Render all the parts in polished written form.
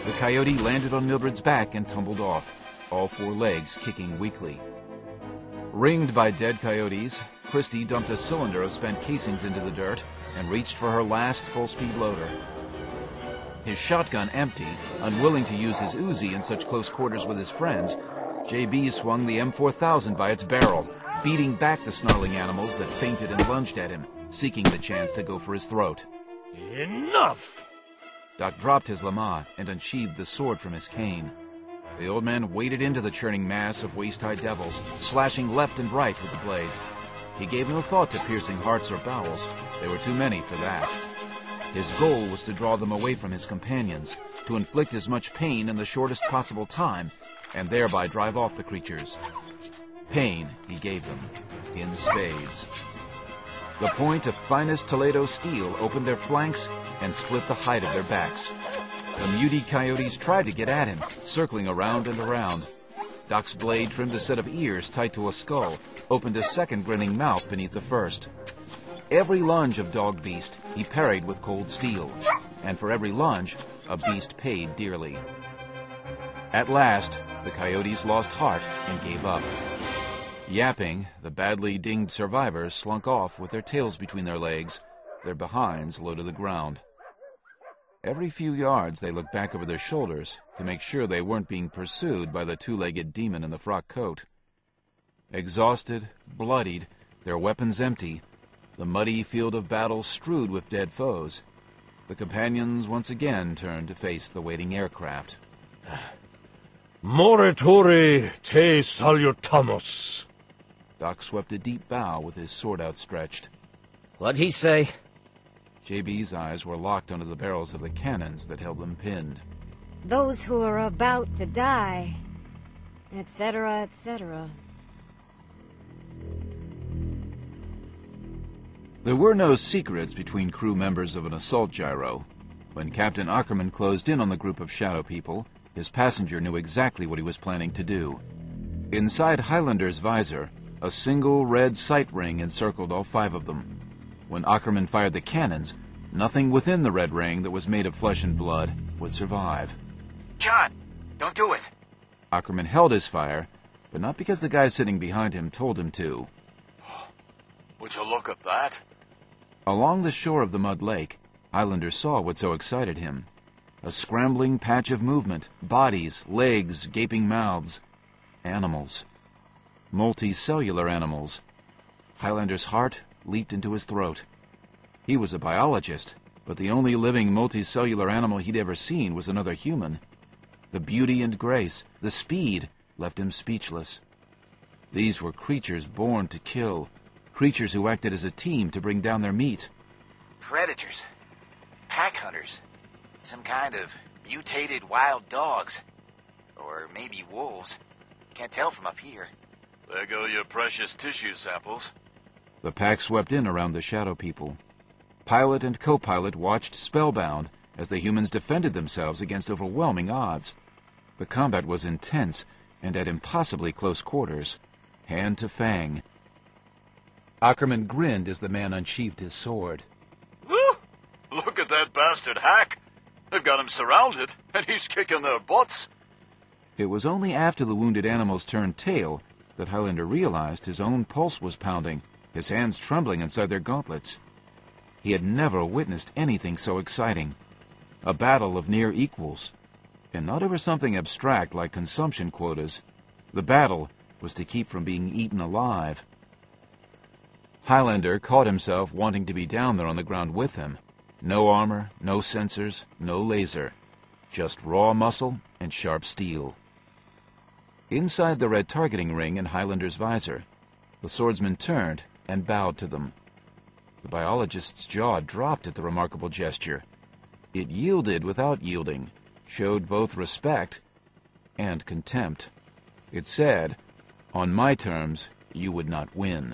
The coyote landed on Mildred's back and tumbled off, all four legs kicking weakly. Ringed by dead coyotes, Christie dumped a cylinder of spent casings into the dirt and reached for her last full-speed loader. His shotgun empty, unwilling to use his Uzi in such close quarters with his friends, JB swung the M4000 by its barrel, beating back the snarling animals that feinted and lunged at him, seeking the chance to go for his throat. Enough! Doc dropped his lama and unsheathed the sword from his cane. The old man waded into the churning mass of waist-high devils, slashing left and right with the blade. He gave no thought to piercing hearts or bowels. There were too many for that. His goal was to draw them away from his companions, to inflict as much pain in the shortest possible time, and thereby drive off the creatures. Pain he gave them, in spades. The point of finest Toledo steel opened their flanks and split the hide of their backs. The muty coyotes tried to get at him, circling around and around. Doc's blade trimmed a set of ears tight to a skull, opened a second grinning mouth beneath the first. Every lunge of dog beast he parried with cold steel, and for every lunge, a beast paid dearly. At last, the coyotes lost heart and gave up. Yapping, the badly dinged survivors slunk off with their tails between their legs, their behinds low to the ground. Every few yards they looked back over their shoulders to make sure they weren't being pursued by the two-legged demon in the frock coat. Exhausted, bloodied, their weapons empty, the muddy field of battle strewed with dead foes, the companions once again turned to face the waiting aircraft. Morituri te salutamus. Doc swept a deep bow with his sword outstretched. What'd he say? JB's eyes were locked onto the barrels of the cannons that held them pinned. Those who are about to die, etc., etc. There were no secrets between crew members of an assault gyro. When Captain Ackerman closed in on the group of shadow people, his passenger knew exactly what he was planning to do. Inside Highlander's visor, a single red sight ring encircled all five of them. When Ackerman fired the cannons, nothing within the red ring that was made of flesh and blood would survive. John, don't do it! Ackerman held his fire, but not because the guy sitting behind him told him to. Would you look at that? Along the shore of the mud lake, Highlander saw what so excited him. A scrambling patch of movement, bodies, legs, gaping mouths. Animals. Multicellular animals. Highlander's heart leaped into his throat. He was a biologist, but the only living multicellular animal he'd ever seen was another human. The beauty and grace, the speed, left him speechless. These were creatures born to kill, creatures who acted as a team to bring down their meat. Predators. Pack hunters. Some kind of mutated wild dogs. Or maybe wolves. Can't tell from up here. There go your precious tissue samples. The pack swept in around the shadow people. Pilot and co-pilot watched spellbound as the humans defended themselves against overwhelming odds. The combat was intense and at impossibly close quarters, hand to fang. Ackerman grinned as the man unsheathed his sword. Woo! Look at that bastard hack! They've got him surrounded, and he's kicking their butts. It was only after the wounded animals turned tail that Highlander realized his own pulse was pounding, his hands trembling inside their gauntlets. He had never witnessed anything so exciting. A battle of near equals. And not over something abstract like consumption quotas. The battle was to keep from being eaten alive. Highlander caught himself wanting to be down there on the ground with them. No armor, no sensors, no laser. Just raw muscle and sharp steel. Inside the red targeting ring in Highlander's visor, the swordsman turned and bowed to them. The biologist's jaw dropped at the remarkable gesture. It yielded without yielding, showed both respect and contempt. It said, "On my terms, you would not win."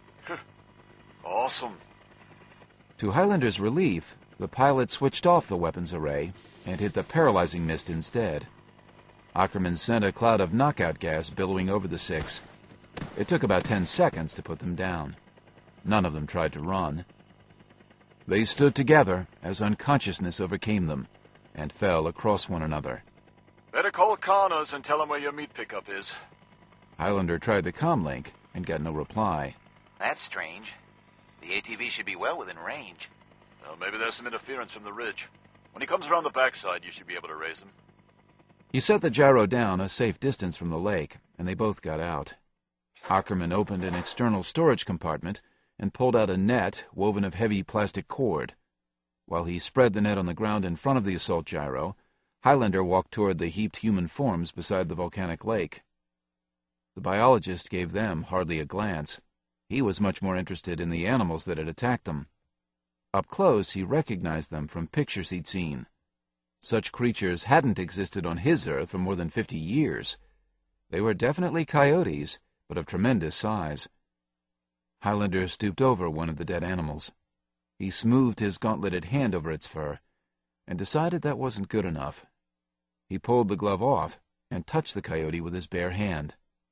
Awesome. To Highlander's relief, the pilot switched off the weapons array and hit the paralyzing mist instead. Ackerman sent a cloud of knockout gas billowing over the six. It took about 10 seconds to put them down. None of them tried to run. They stood together as unconsciousness overcame them, and fell across one another. Better call Connors and tell him where your meat pickup is. Highlander tried the comlink and got no reply. That's strange. The ATV should be well within range. Well, maybe there's some interference from the ridge. When he comes around the backside, you should be able to raise him. He set the gyro down a safe distance from the lake, and they both got out. Ackerman opened an external storage compartment and pulled out a net woven of heavy plastic cord. While he spread the net on the ground in front of the assault gyro, Highlander walked toward the heaped human forms beside the volcanic lake. The biologist gave them hardly a glance. He was much more interested in the animals that had attacked them. Up close, he recognized them from pictures he'd seen. Such creatures hadn't existed on his Earth for more than 50 years. They were definitely coyotes, but of tremendous size. Highlander stooped over one of the dead animals. He smoothed his gauntleted hand over its fur, and decided that wasn't good enough. He pulled the glove off and touched the coyote with his bare hand.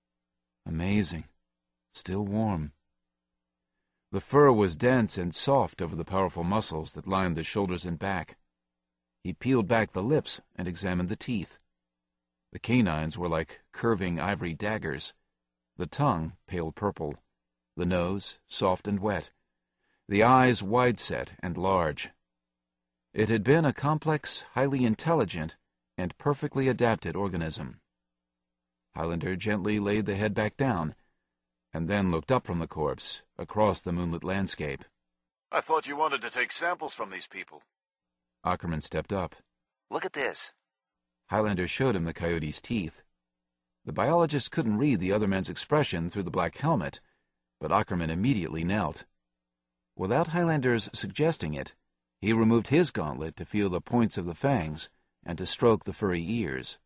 Amazing. Still warm. The fur was dense and soft over the powerful muscles that lined the shoulders and back. He peeled back the lips and examined the teeth. The canines were like curving ivory daggers, the tongue pale purple, the nose soft and wet, the eyes wide-set and large. It had been a complex, highly intelligent, and perfectly adapted organism. Highlander gently laid the head back down, and then looked up from the corpse, across the moonlit landscape. I thought you wanted to take samples from these people. Ackerman stepped up. Look at this. Highlander showed him the coyote's teeth. The biologist couldn't read the other man's expression through the black helmet, but Ackerman immediately knelt. Without Highlander's suggesting it, he removed his gauntlet to feel the points of the fangs and to stroke the furry ears.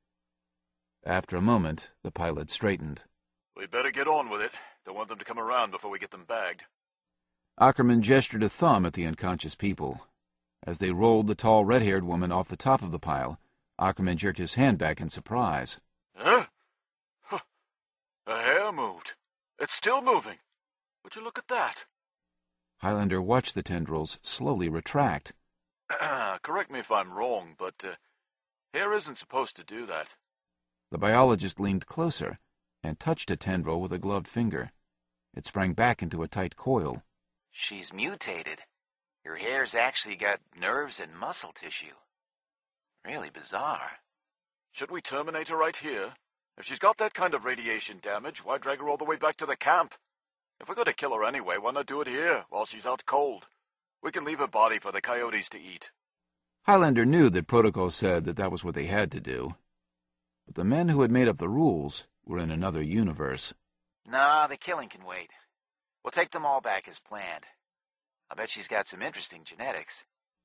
After a moment, the pilot straightened. We'd better get on with it. Don't want them to come around before we get them bagged. Ackerman gestured a thumb at the unconscious people. As they rolled the tall, red-haired woman off the top of the pile, Ackerman jerked his hand back in surprise. Huh? Huh. The hair moved. It's still moving. Would you look at that? Highlander watched the tendrils slowly retract. Correct me if I'm wrong, but hair isn't supposed to do that. The biologist leaned closer and touched a tendril with a gloved finger. It sprang back into a tight coil. She's mutated. Her hair's actually got nerves and muscle tissue. Really bizarre. Should we terminate her right here? If she's got that kind of radiation damage, why drag her all the way back to the camp? If we're going to kill her anyway, why not do it here, while she's out cold? We can leave her body for the coyotes to eat. Highlander knew that protocol said that was what they had to do. But the men who had made up the rules were in another universe. Nah, the killing can wait. We'll take them all back as planned. I bet she's got some interesting genetics.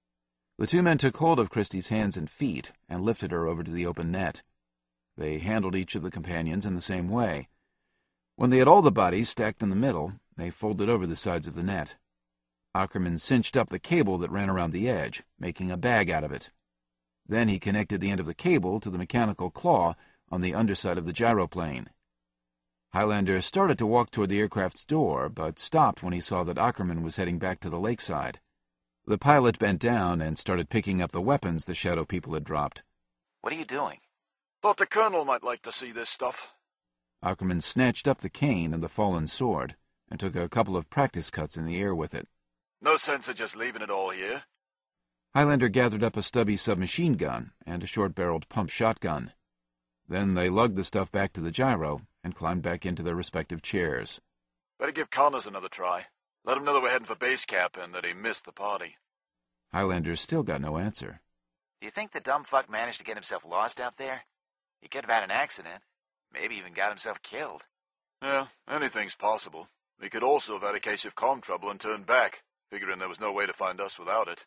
The two men took hold of Christie's hands and feet and lifted her over to the open net. They handled each of the companions in the same way. When they had all the bodies stacked in the middle, they folded over the sides of the net. Ackerman cinched up the cable that ran around the edge, making a bag out of it. Then he connected the end of the cable to the mechanical claw on the underside of the gyroplane. Highlander started to walk toward the aircraft's door, but stopped when he saw that Ackerman was heading back to the lakeside. The pilot bent down and started picking up the weapons the shadow people had dropped. What are you doing? Thought the colonel might like to see this stuff. Ackerman snatched up the cane and the fallen sword and took a couple of practice cuts in the air with it. No sense of just leaving it all here. Highlander gathered up a stubby submachine gun and a short-barreled pump shotgun. Then they lugged the stuff back to the gyro and climbed back into their respective chairs. Better give Connors another try. Let him know that we're heading for base camp and that he missed the party. Highlander still got no answer. Do you think the dumb fuck managed to get himself lost out there? He could have had an accident. Maybe even got himself killed. Yeah, anything's possible. He could also have had a case of comm trouble and turned back, figuring there was no way to find us without it.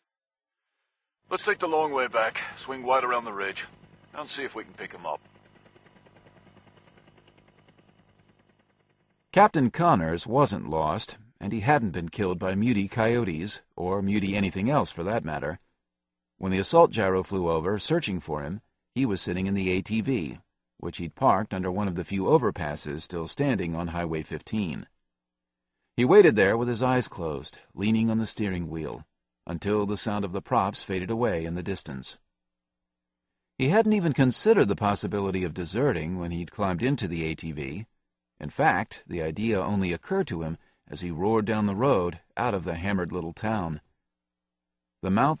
Let's take the long way back, swing wide around the ridge, and see if we can pick him up. Captain Connors wasn't lost, and he hadn't been killed by muty coyotes, or muty anything else for that matter. When the assault gyro flew over, searching for him, he was sitting in the ATV, which he'd parked under one of the few overpasses still standing on Highway 15. He waited there with his eyes closed, leaning on the steering wheel, until the sound of the props faded away in the distance. He hadn't even considered the possibility of deserting when he'd climbed into the ATV. In fact, the idea only occurred to him as he roared down the road out of the hammered little town. The mouth